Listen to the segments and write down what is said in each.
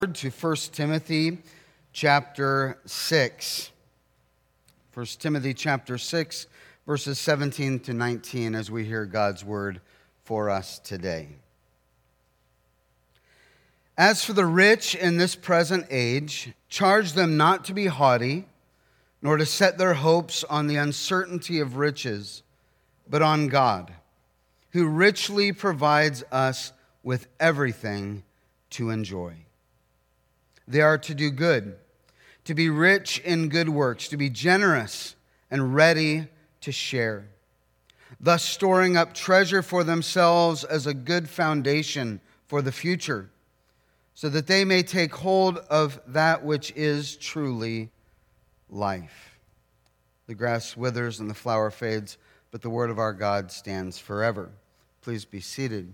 To 1 Timothy chapter 6. 1 Timothy chapter 6, verses 17 to 19, as we hear God's word for us today. As for the rich in this present age, charge them not to be haughty, nor to set their hopes on the uncertainty of riches, but on God, who richly provides us with everything to enjoy. They are to do good, to be rich in good works, to be generous and ready to share, thus storing up treasure for themselves as a good foundation for the future, so that they may take hold of that which is truly life. The grass withers and the flower fades, but the word of our God stands forever. Please be seated.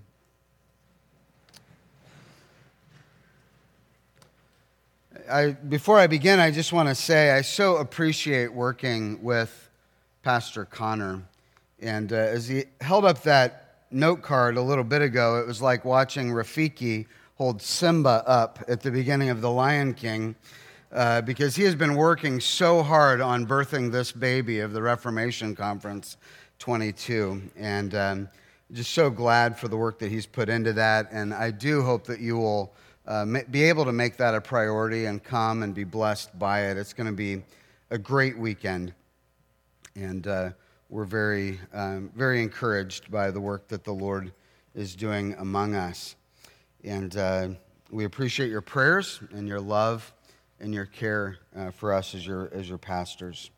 Before I begin, I just want to say I so appreciate working with Pastor Connor. And as he held up that note card a little bit ago, it was like watching Rafiki hold Simba up at the beginning of The Lion King, because he has been working so hard on birthing this baby of the Reformation Conference 22. And just so glad for the work that he's put into that. And I do hope that you will be able to make that a priority and come and be blessed by it. It's going to be a great weekend, and we're very, very encouraged by the work that the Lord is doing among us. And we appreciate your prayers and your love and your care for us as your pastors.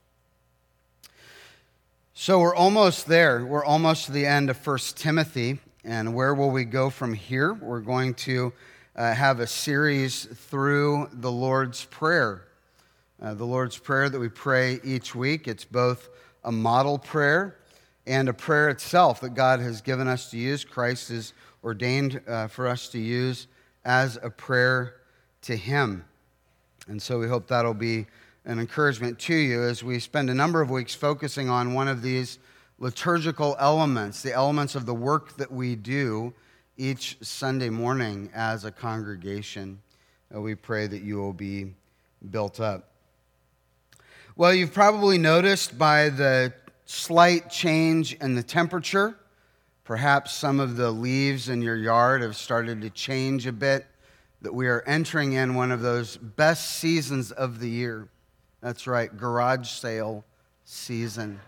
So we're almost there. We're almost to the end of 1 Timothy, and where will we go from here? We're going to have a series through the Lord's Prayer. The Lord's Prayer that we pray each week. It's both a model prayer and a prayer itself that God has given us to use. Christ has ordained for us to use as a prayer to Him. And so we hope that'll be an encouragement to you as we spend a number of weeks focusing on one of these liturgical elements, the elements of the work that we do each Sunday morning as a congregation. We pray that you will be built up. Well, you've probably noticed by the slight change in the temperature, perhaps some of the leaves in your yard have started to change a bit, that we are entering in one of those best seasons of the year. That's right, garage sale season.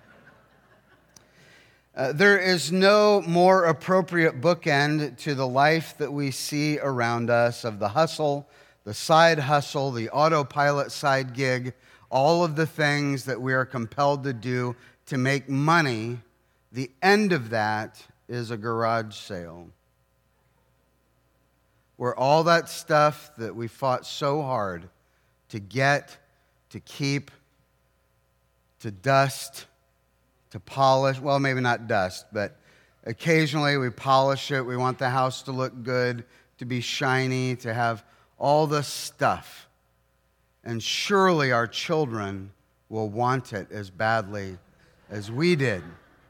There is no more appropriate bookend to the life that we see around us of the hustle, the side hustle, the autopilot side gig, all of the things that we are compelled to do to make money. The end of that is a garage sale, where all that stuff that we fought so hard to get, to keep, to dust, to polish, well, maybe not dust, but occasionally we polish it. We want the house to look good, to be shiny, to have all the stuff. And surely our children will want it as badly as we did.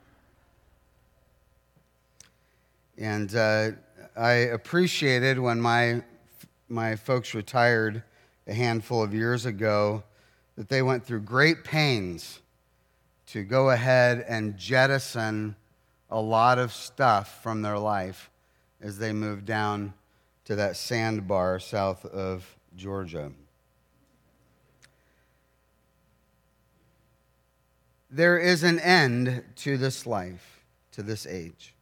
And I appreciated when my folks retired a handful of years ago that they went through great pains to go ahead and jettison a lot of stuff from their life as they moved down to that sandbar south of Georgia. There is an end to this life, to this age.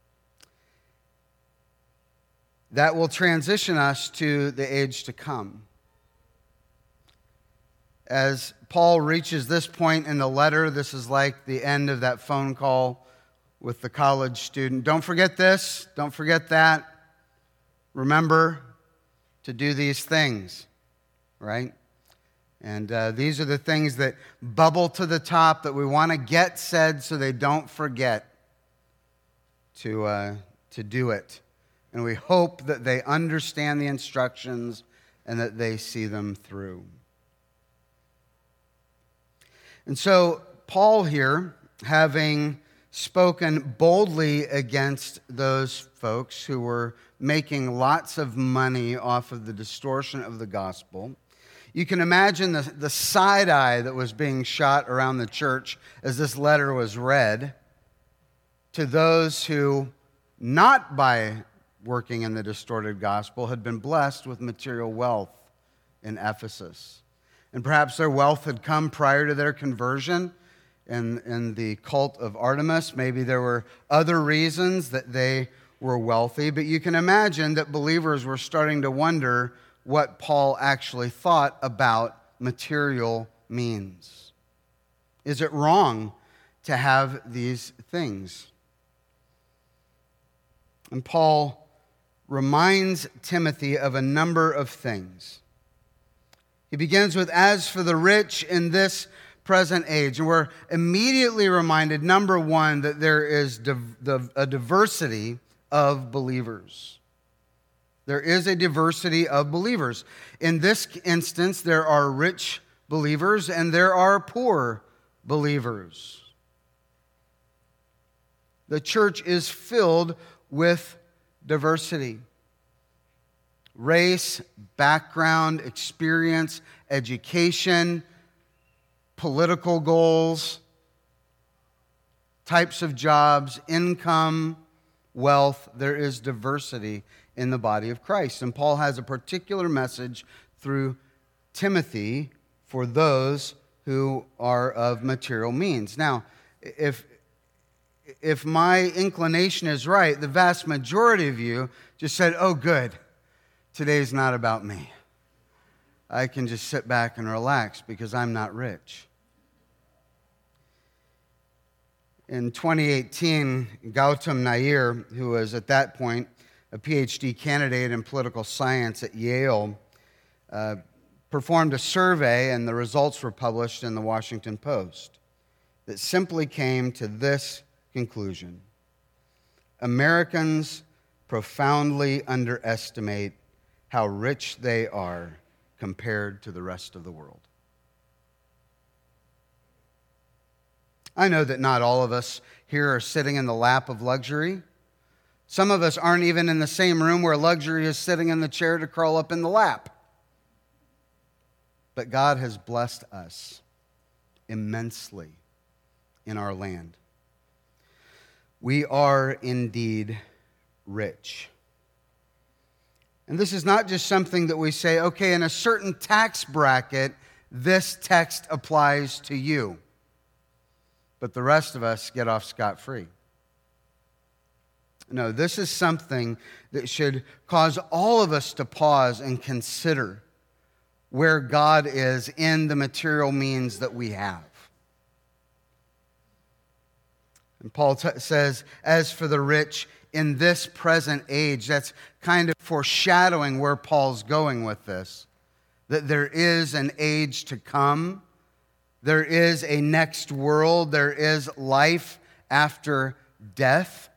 That will transition us to the age to come. As Paul reaches this point in the letter, this is like the end of that phone call with the college student. Don't forget this, don't forget that. Remember to do these things, right? And these are the things that bubble to the top that we want to get said so they don't forget to do it. And we hope that they understand the instructions and that they see them through. And so Paul here, having spoken boldly against those folks who were making lots of money off of the distortion of the gospel. You can imagine the side eye that was being shot around the church as this letter was read to those who, not by working in the distorted gospel, had been blessed with material wealth in Ephesus. And perhaps their wealth had come prior to their conversion in the cult of Artemis. Maybe there were other reasons that they were wealthy, but you can imagine that believers were starting to wonder what Paul actually thought about material means. Is it wrong to have these things? And Paul reminds Timothy of a number of things. He begins with, as for the rich in this present age. And we're immediately reminded, number one, that there is a diversity of believers. There is a diversity of believers. In this instance, there are rich believers and there are poor believers. The church is filled with diversity. Race, background, experience, education, political goals, types of jobs, income, wealth. There is diversity in the body of Christ. And Paul has a particular message through Timothy for those who are of material means. Now, if my inclination is right, the vast majority of you just said, oh, good, today's not about me. I can just sit back and relax because I'm not rich. In 2018, Gautam Nair, who was at that point a PhD candidate in political science at Yale, performed a survey, and the results were published in the Washington Post, that simply came to this conclusion: Americans profoundly underestimate how rich they are compared to the rest of the world. I know that not all of us here are sitting in the lap of luxury. Some of us aren't even in the same room where luxury is sitting in the chair to curl up in the lap. But God has blessed us immensely in our land. We are indeed rich. And this is not just something that we say, okay, in a certain tax bracket, this text applies to you. But the rest of us get off scot-free. No, this is something that should cause all of us to pause and consider where God is in the material means that we have. And Paul says, as for the rich in this present age, that's kind of foreshadowing where Paul's going with this, that there is an age to come. There is a next world. There is life after death.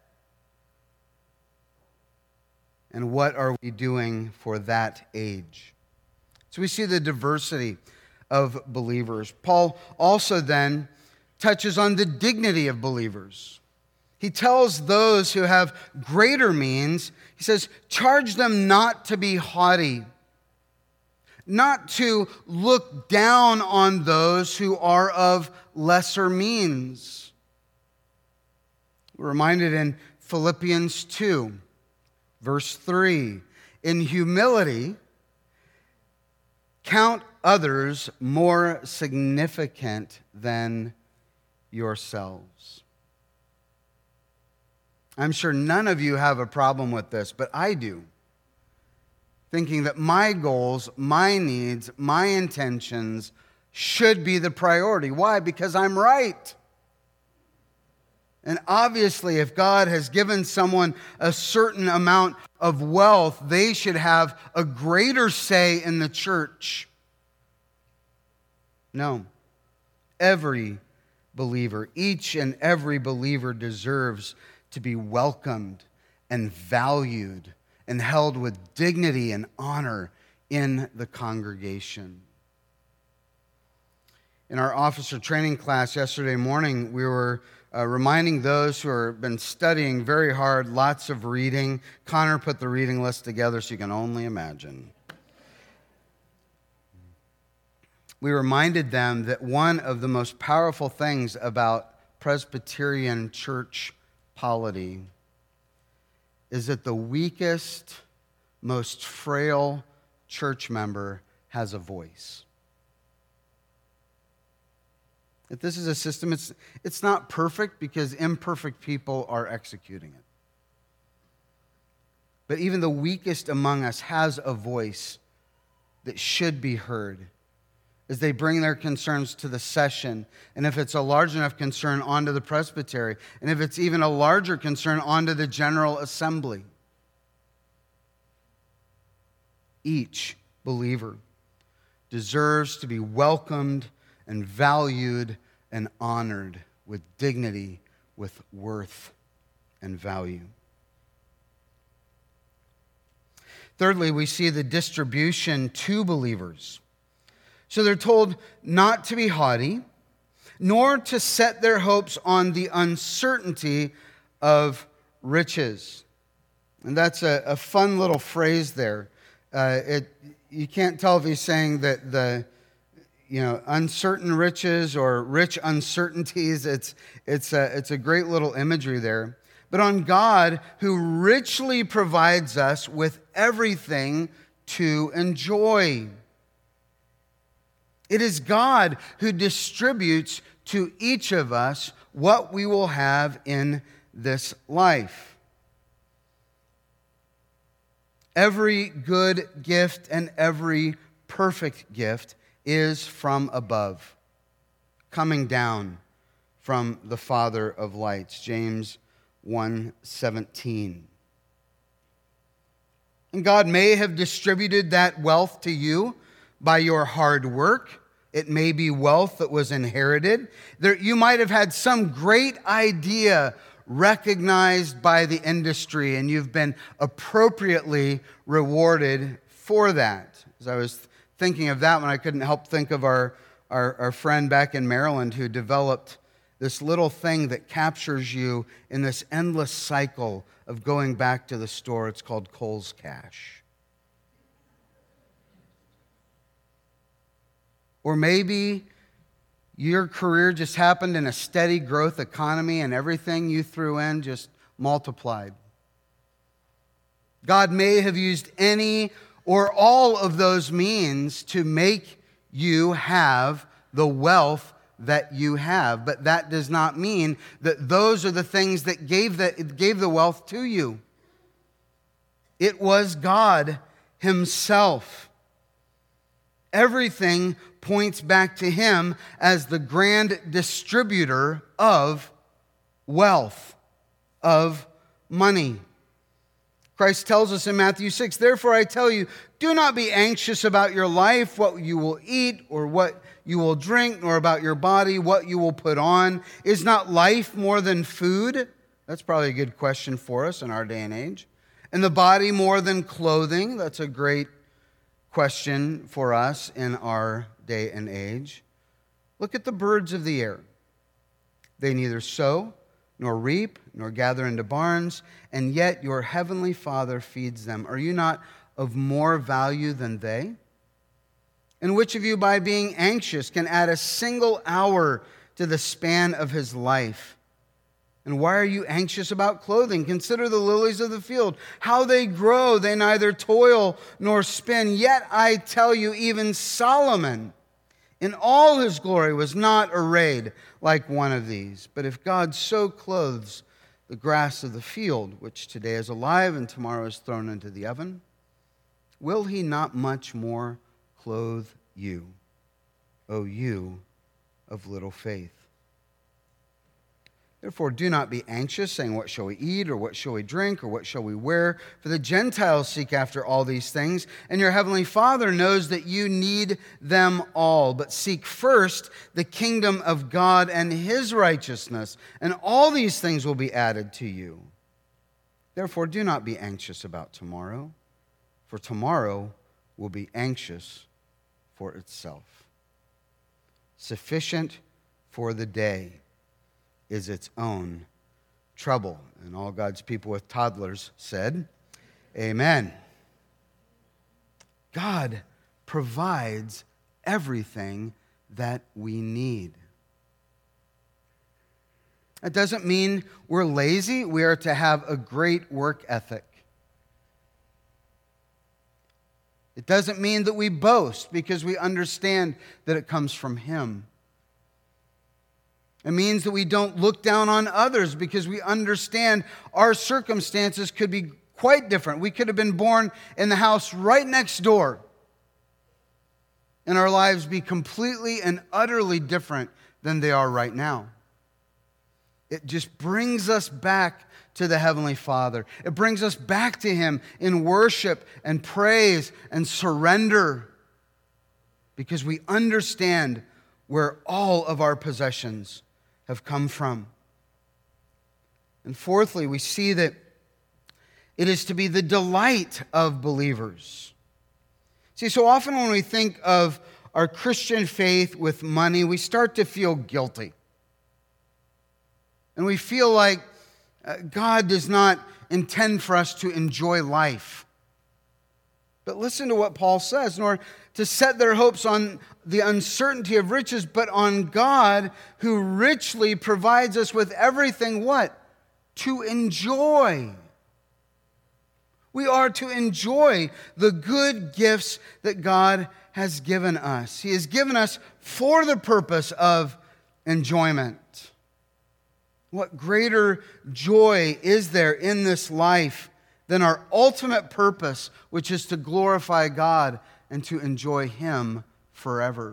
And what are we doing for that age? So we see the diversity of believers. Paul also then touches on the dignity of believers. He tells those who have greater means, he says, charge them not to be haughty, not to look down on those who are of lesser means. We're reminded in Philippians 2, verse 3, in humility, count others more significant than yourselves. I'm sure none of you have a problem with this, but I do. Thinking that my goals, my needs, my intentions should be the priority. Why? Because I'm right. And obviously, if God has given someone a certain amount of wealth, they should have a greater say in the church. No. Every believer, each and every believer deserves to be welcomed and valued and held with dignity and honor in the congregation. In our officer training class yesterday morning, we were reminding those who have been studying very hard, lots of reading. Connor put the reading list together so you can only imagine. We reminded them that one of the most powerful things about Presbyterian church polity is that the weakest, most frail church member has a voice. If this is a system, it's not perfect because imperfect people are executing it. But even the weakest among us has a voice that should be heard as they bring their concerns to the session, and if it's a large enough concern, onto the presbytery, and if it's even a larger concern, onto the General Assembly. Each believer deserves to be welcomed and valued and honored with dignity, with worth and value. Thirdly, we see the distribution to believers. So they're told not to be haughty, nor to set their hopes on the uncertainty of riches. And that's a fun little phrase there. You can't tell if he's saying that the uncertain riches or rich uncertainties. It's a great little imagery there. But on God, who richly provides us with everything to enjoy. It is God who distributes to each of us what we will have in this life. Every good gift and every perfect gift is from above, coming down from the Father of lights. James 1:17. And God may have distributed that wealth to you by your hard work. It may be wealth that was inherited. You might have had some great idea recognized by the industry, and you've been appropriately rewarded for that. As I was thinking of that one, I couldn't help think of our friend back in Maryland who developed this little thing that captures you in this endless cycle of going back to the store. It's called Kohl's Cash. Or maybe your career just happened in a steady growth economy and everything you threw in just multiplied. God may have used any or all of those means to make you have the wealth that you have. But that does not mean that those are the things that gave the wealth to you. It was God Himself. Everything points back to Him as the grand distributor of wealth, of money. Christ tells us in Matthew 6, "Therefore I tell you, do not be anxious about your life, what you will eat or what you will drink, nor about your body, what you will put on. Is not life more than food?" That's probably a good question for us in our day and age. "And the body more than clothing?" That's a great question for us in our day and age. "Look at the birds of the air. They neither sow nor reap, nor gather into barns, and yet your heavenly Father feeds them. Are you not of more value than they? And which of you, by being anxious, can add a single hour to the span of his life? And why are you anxious about clothing? Consider the lilies of the field, how they grow. They neither toil nor spin. Yet I tell you, even Solomon, in all his glory, was not arrayed like one of these. But if God so clothes the grass of the field, which today is alive and tomorrow is thrown into the oven, will He not much more clothe you, O you of little faith? Therefore, do not be anxious, saying, what shall we eat, or what shall we drink, or what shall we wear? For the Gentiles seek after all these things, and your heavenly Father knows that you need them all. But seek first the kingdom of God and His righteousness, and all these things will be added to you. Therefore, do not be anxious about tomorrow, for tomorrow will be anxious for itself. Sufficient for the day is its own trouble. And all God's people with toddlers said, Amen. God provides everything that we need. That doesn't mean we're lazy. We are to have a great work ethic. It doesn't mean that we boast because we understand that it comes from Him. It means that we don't look down on others because we understand our circumstances could be quite different. We could have been born in the house right next door, and our lives be completely and utterly different than they are right now. It just brings us back to the Heavenly Father. It brings us back to Him in worship and praise and surrender because we understand where all of our possessions have come from. And fourthly, we see that it is to be the delight of believers. See, so often when we think of our Christian faith with money, we start to feel guilty. And we feel like God does not intend for us to enjoy life. But listen to what Paul says, nor to set their hopes on the uncertainty of riches, but on God who richly provides us with everything, what? To enjoy. We are to enjoy the good gifts that God has given us. He has given us for the purpose of enjoyment. What greater joy is there in this life than our ultimate purpose, which is to glorify God and to enjoy Him forever?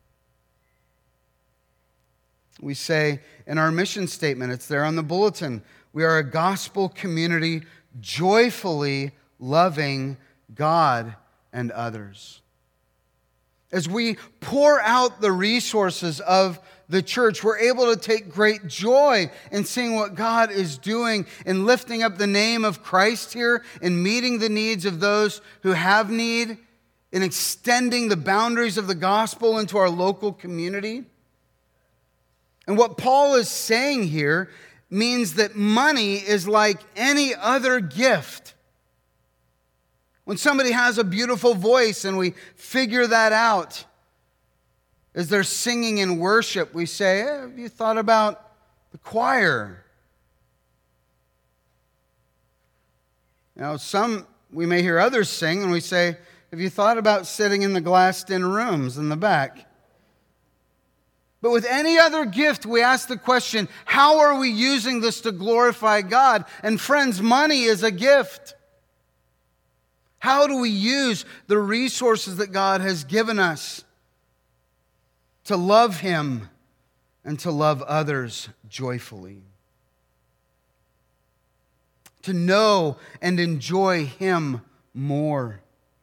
We say in our mission statement, it's there on the bulletin, we are a gospel community joyfully loving God and others. As we pour out the resources of the church, we're able to take great joy in seeing what God is doing in lifting up the name of Christ here, in meeting the needs of those who have need, in extending the boundaries of the gospel into our local community. And what Paul is saying here means that money is like any other gift. When somebody has a beautiful voice and we figure that out, as they're singing in worship, we say, have you thought about the choir? Now, we may hear others sing, and we say, have you thought about sitting in the glassed-in rooms in the back? But with any other gift, we ask the question, how are we using this to glorify God? And friends, money is a gift. How do we use the resources that God has given us to love Him and to love others joyfully? To know and enjoy Him more.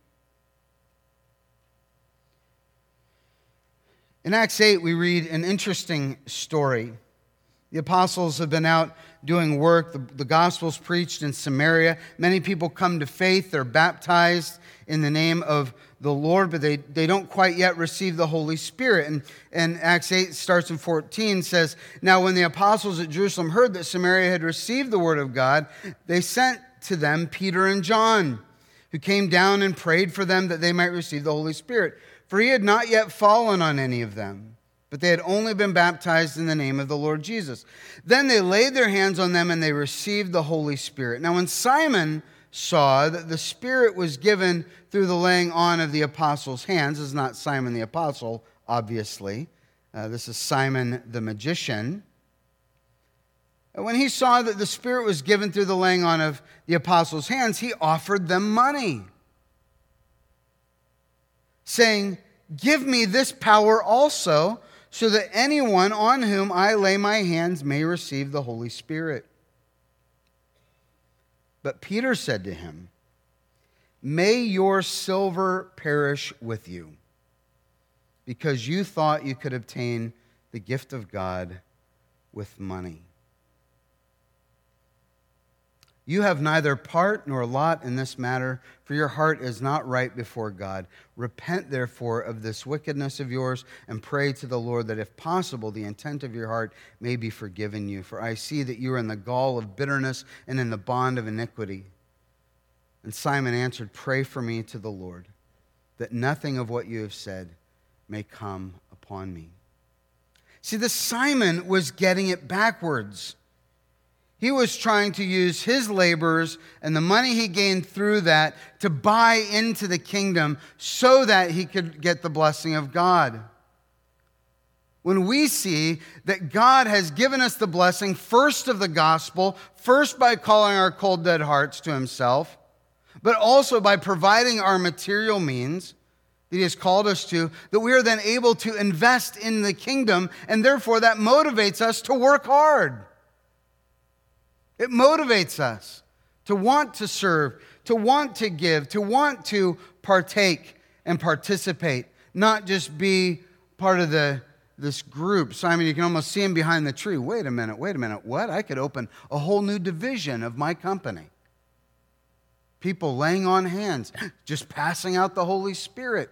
In Acts 8, we read an interesting story. The apostles have been out doing work. The gospel's preached in Samaria. Many people come to faith. They're baptized in the name of the Lord, but they don't quite yet receive the Holy Spirit. And Acts 8 starts in 14, says, now when the apostles at Jerusalem heard that Samaria had received the word of God, they sent to them Peter and John, who came down and prayed for them that they might receive the Holy Spirit. For he had not yet fallen on any of them, but they had only been baptized in the name of the Lord Jesus. Then they laid their hands on them and they received the Holy Spirit. Now when Simon saw that the Spirit was given through the laying on of the apostles' hands, this is not Simon the apostle, obviously. This is Simon the magician. And when he saw that the Spirit was given through the laying on of the apostles' hands, he offered them money, saying, give me this power also, so that anyone on whom I lay my hands may receive the Holy Spirit. But Peter said to him, may your silver perish with you, because you thought you could obtain the gift of God with money. You have neither part nor lot in this matter, for your heart is not right before God. Repent, therefore, of this wickedness of yours, and pray to the Lord that, if possible, the intent of your heart may be forgiven you. For I see that you are in the gall of bitterness and in the bond of iniquity. And Simon answered, Pray for me to the Lord, that nothing of what you have said may come upon me. See, the Simon was getting it backwards. He was trying to use his labors and the money he gained through that to buy into the kingdom so that he could get the blessing of God. When we see that God has given us the blessing first of the gospel, first by calling our cold, dead hearts to himself, but also by providing our material means that he has called us to, that we are then able to invest in the kingdom, and therefore that motivates us to work hard. It motivates us to want to serve, to want to give, to want to partake and participate, not just be part of this group. Simon, you can almost see him behind the tree. Wait a minute, what? I could open a whole new division of my company. People laying on hands, just passing out the Holy Spirit.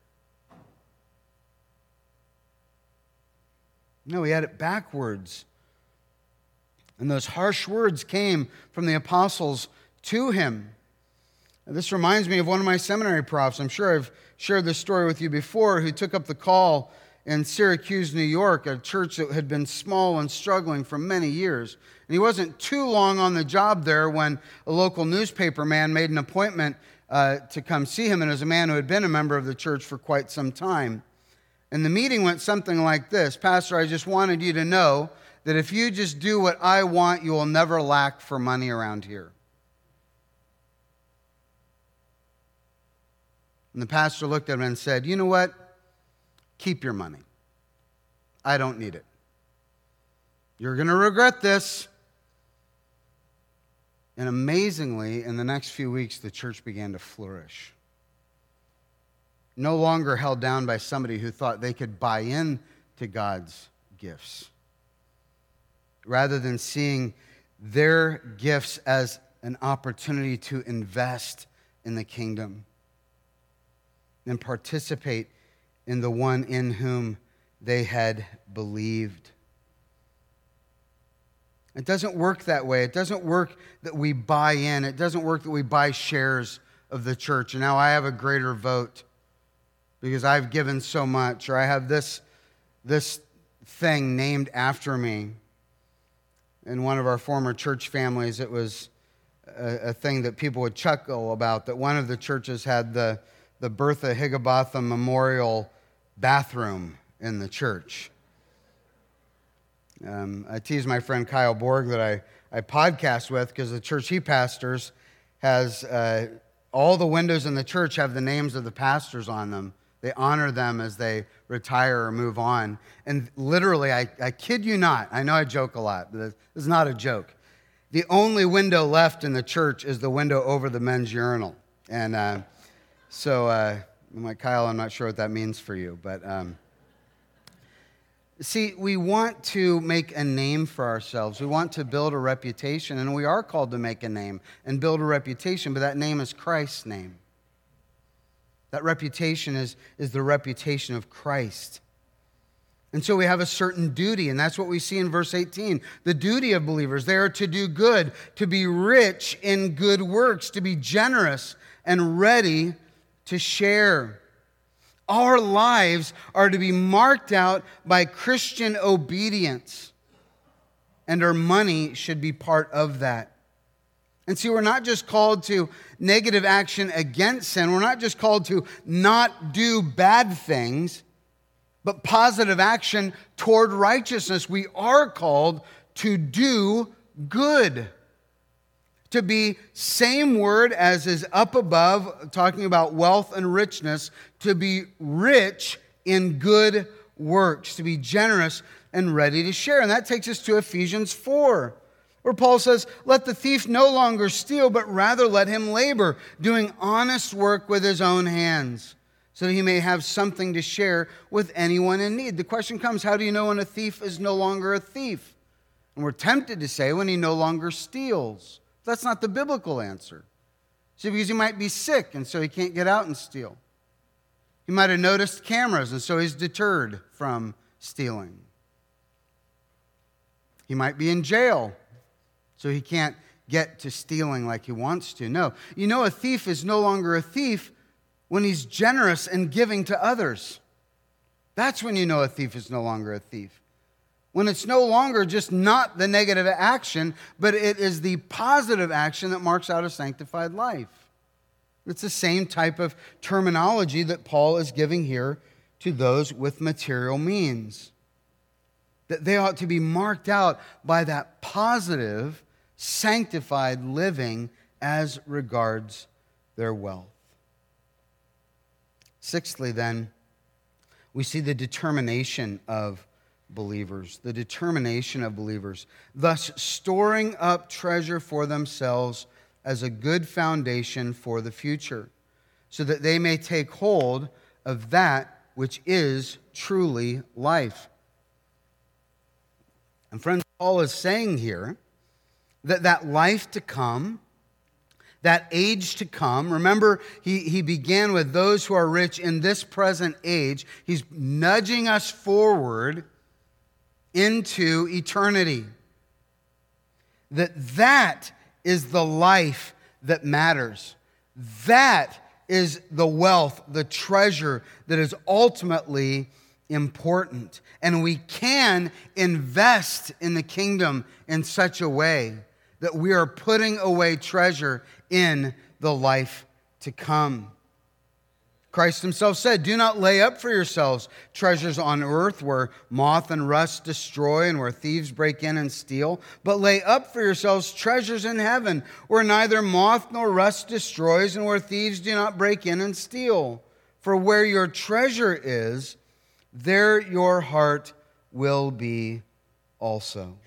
No, he had it backwards. And those harsh words came from the apostles to him. And this reminds me of one of my seminary profs. I'm sure I've shared this story with you before, who took up the call in Syracuse, New York, a church that had been small and struggling for many years. And he wasn't too long on the job there when a local newspaper man made an appointment to come see him. And it was a man who had been a member of the church for quite some time. And the meeting went something like this: Pastor, I just wanted you to know that if you just do what I want, you will never lack for money around here. And the pastor looked at him and said, You know what? Keep your money. I don't need it. You're going to regret this. And amazingly, in the next few weeks, the church began to flourish. No longer held down by somebody who thought they could buy in to God's gifts, rather than seeing their gifts as an opportunity to invest in the kingdom and participate in the one in whom they had believed. It doesn't work that way. It doesn't work that we buy in. It doesn't work that we buy shares of the church. And now I have a greater vote because I've given so much, or I have this thing named after me. In one of our former church families, it was a thing that people would chuckle about, that one of the churches had the Bertha Higginbotham Memorial bathroom in the church. I tease my friend Kyle Borg that I podcast with, because the church he pastors has all the windows in the church have the names of the pastors on them. They honor them as they retire or move on. And literally, I kid you not, I know I joke a lot, but this is not a joke. The only window left in the church is the window over the men's urinal. And so I'm like, Kyle, I'm not sure what that means for you. But see, we want to make a name for ourselves. We want to build a reputation, and we are called to make a name and build a reputation, but that name is Christ's name. That reputation is the reputation of Christ. And so we have a certain duty, and that's what we see in verse 18. The duty of believers, they are to do good, to be rich in good works, to be generous and ready to share. Our lives are to be marked out by Christian obedience, and our money should be part of that. And see, we're not just called to negative action against sin. We're not just called to not do bad things, but positive action toward righteousness. We are called to do good. To be, same word as is up above, talking about wealth and richness, to be rich in good works, to be generous and ready to share. And that takes us to Ephesians 4. Where Paul says, let the thief no longer steal, but rather let him labor, doing honest work with his own hands, so that he may have something to share with anyone in need. The question comes, how do you know when a thief is no longer a thief? And we're tempted to say when he no longer steals That's not the biblical answer. See, because he might be sick, and so he can't get out and steal. He might have noticed cameras, and so he's deterred from stealing. He might be in jail, so he can't get to stealing like he wants to. No, you know a thief is no longer a thief when he's generous and giving to others. That's when you know a thief is no longer a thief. When it's no longer just not the negative action, but it is the positive action that marks out a sanctified life. It's the same type of terminology that Paul is giving here to those with material means. That they ought to be marked out by that positive, sanctified living as regards their wealth. Sixthly, then, we see the determination of believers. The determination of believers. Thus, storing up treasure for themselves as a good foundation for the future, so that they may take hold of that which is truly life. And friends, Paul is saying here that that life to come, that age to come, remember he began with those who are rich in this present age. He's nudging us forward into eternity. That is the life that matters. That is the wealth, the treasure that is ultimately important. And we can invest in the kingdom in such a way that we are putting away treasure in the life to come. Christ himself said, "Do not lay up for yourselves treasures on earth where moth and rust destroy and where thieves break in and steal, but lay up for yourselves treasures in heaven where neither moth nor rust destroys and where thieves do not break in and steal. For where your treasure is, there your heart will be also."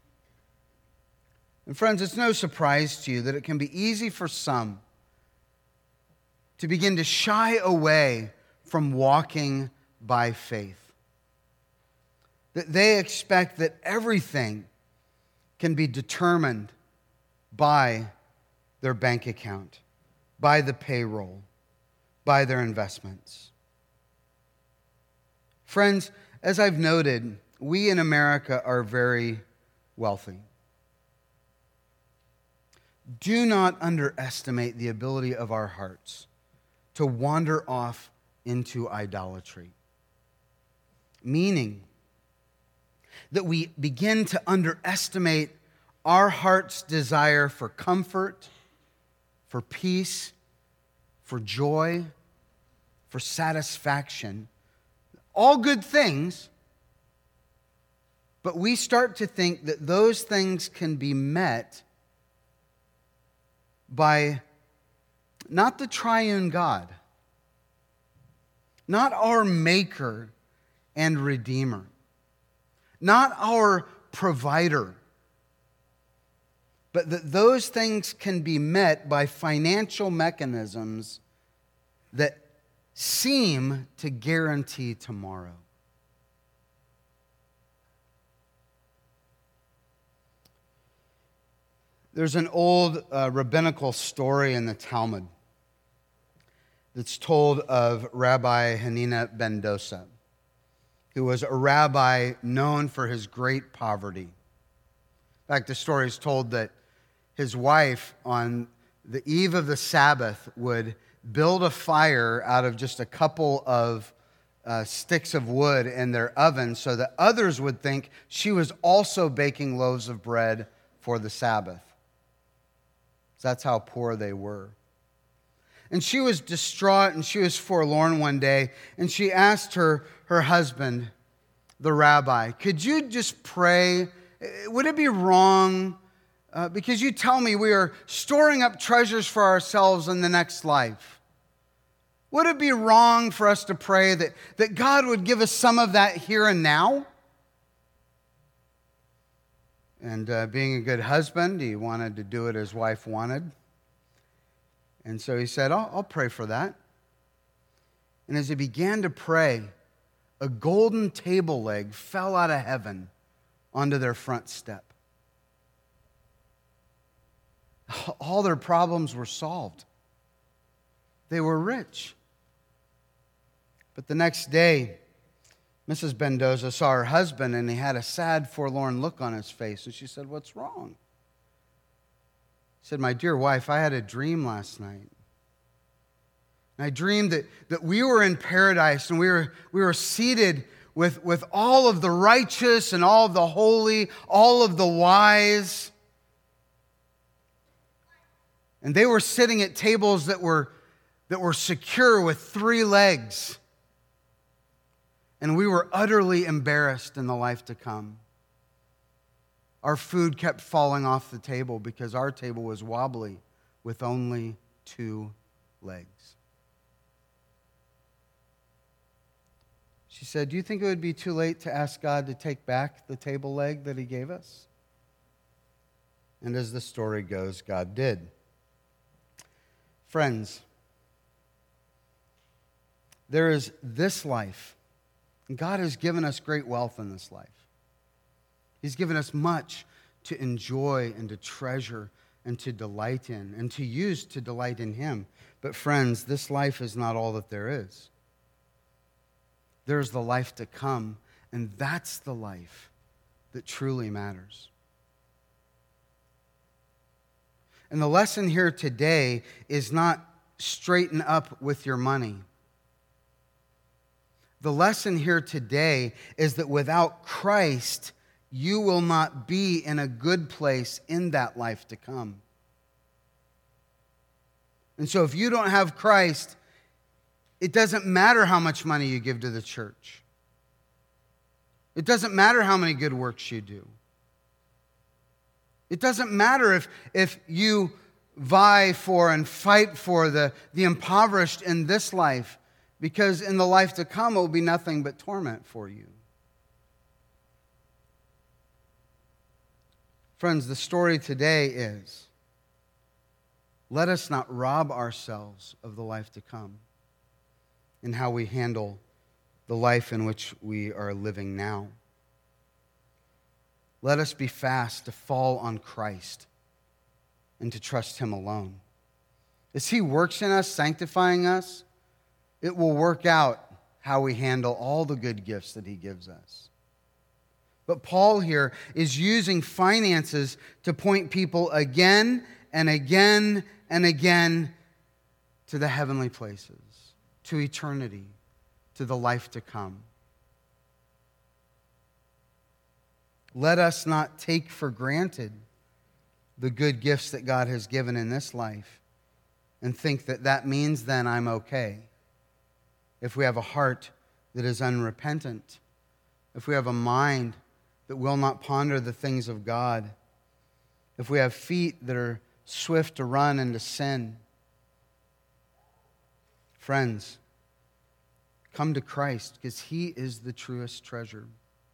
And friends, it's no surprise to you that it can be easy for some to begin to shy away from walking by faith. That they expect that everything can be determined by their bank account, by the payroll, by their investments. Friends, as I've noted, we in America are very wealthy. Do not underestimate the ability of our hearts to wander off into idolatry. Meaning that we begin to underestimate our heart's desire for comfort, for peace, for joy, for satisfaction. All good things, but we start to think that those things can be met by not the triune God, not our Maker and Redeemer, not our provider, but that those things can be met by financial mechanisms that seem to guarantee tomorrow. There's an old rabbinical story in the Talmud that's told of Rabbi Hanina ben Dosa, who was a rabbi known for his great poverty. In fact, the story is told that his wife, on the eve of the Sabbath, would build a fire out of just a couple of sticks of wood in their oven so that others would think she was also baking loaves of bread for the Sabbath. So that's how poor they were. And she was distraught and she was forlorn one day, and she asked her husband, the rabbi, "Could you just pray? Would it be wrong? Because you tell me we are storing up treasures for ourselves in the next life. Would it be wrong for us to pray that God would give us some of that here and now?" And being a good husband, he wanted to do what his wife wanted. And so he said, I'll pray for that. And as he began to pray, a golden table leg fell out of heaven onto their front step. all their problems were solved. They were rich. But the next day, Mrs. Mendoza saw her husband, and he had a sad, forlorn look on his face. And she said, "What's wrong?" He said, "My dear wife, I had a dream last night. And I dreamed that we were in paradise, and we were seated with all of the righteous and all of the holy, all of the wise. And they were sitting at tables that were secure with 3 legs. And we were utterly embarrassed in the life to come. Our food kept falling off the table because our table was wobbly with only 2 legs." She said, "Do you think it would be too late to ask God to take back the table leg that He gave us?" And as the story goes, God did. Friends, there is this life. And God has given us great wealth in this life. He's given us much to enjoy and to treasure and to delight in and to use to delight in Him. But friends, this life is not all that there is. There's the life to come, and that's the life that truly matters. And the lesson here today is not straighten up with your money. The lesson here today is that without Christ, you will not be in a good place in that life to come. And so if you don't have Christ, it doesn't matter how much money you give to the church. It doesn't matter how many good works you do. It doesn't matter if you vie for and fight for the impoverished in this life, because in the life to come, it will be nothing but torment for you. Friends, the story today is, let us not rob ourselves of the life to come in how we handle the life in which we are living now. Let us be fast to fall on Christ and to trust Him alone. As He works in us, sanctifying us, it will work out how we handle all the good gifts that He gives us. But Paul here is using finances to point people again and again and again to the heavenly places, to eternity, to the life to come. Let us not take for granted the good gifts that God has given in this life and think that that means then I'm okay. If we have a heart that is unrepentant, if we have a mind that will not ponder the things of God, if we have feet that are swift to run and to sin. Friends, come to Christ because He is the truest treasure.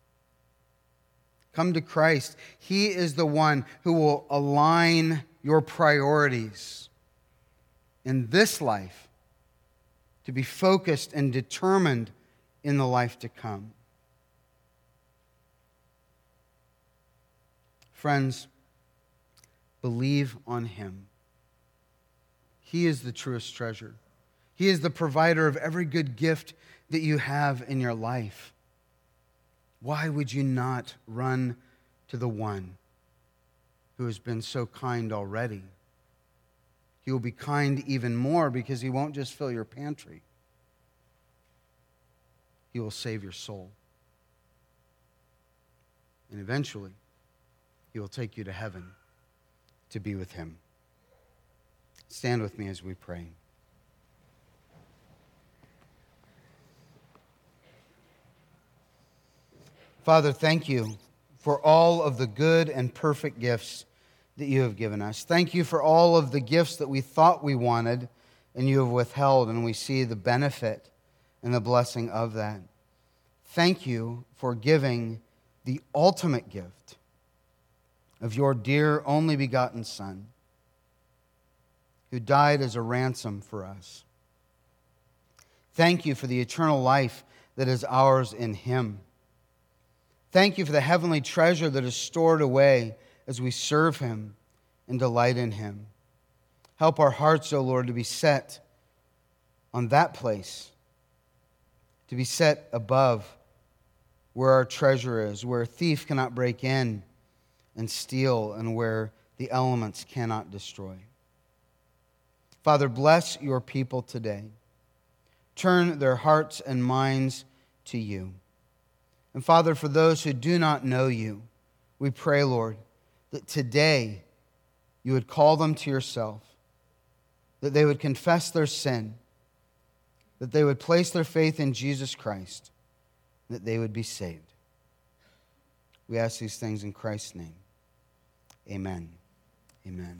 Come to Christ. He is the one who will align your priorities in this life to be focused and determined in the life to come. Friends, believe on Him. He is the truest treasure. He is the provider of every good gift that you have in your life. Why would you not run to the one who has been so kind already? He will be kind even more because He won't just fill your pantry. He will save your soul. And eventually, He will take you to heaven to be with Him. Stand with me as we pray. Father, thank You for all of the good and perfect gifts that You have given us. Thank You for all of the gifts that we thought we wanted and You have withheld, and we see the benefit and the blessing of that. Thank You for giving the ultimate gift of Your dear only begotten Son, who died as a ransom for us. Thank You for the eternal life that is ours in Him. Thank You for the heavenly treasure that is stored away as we serve Him and delight in Him. Help our hearts, O Lord, to be set on that place, to be set above where our treasure is, where a thief cannot break in and steal, and where the elements cannot destroy. Father, bless your people today. Turn their hearts and minds to you. And Father, for those who do not know you, we pray, Lord, that today you would call them to yourself, that they would confess their sin, that they would place their faith in Jesus Christ, that they would be saved. We ask these things in Christ's name. Amen. Amen.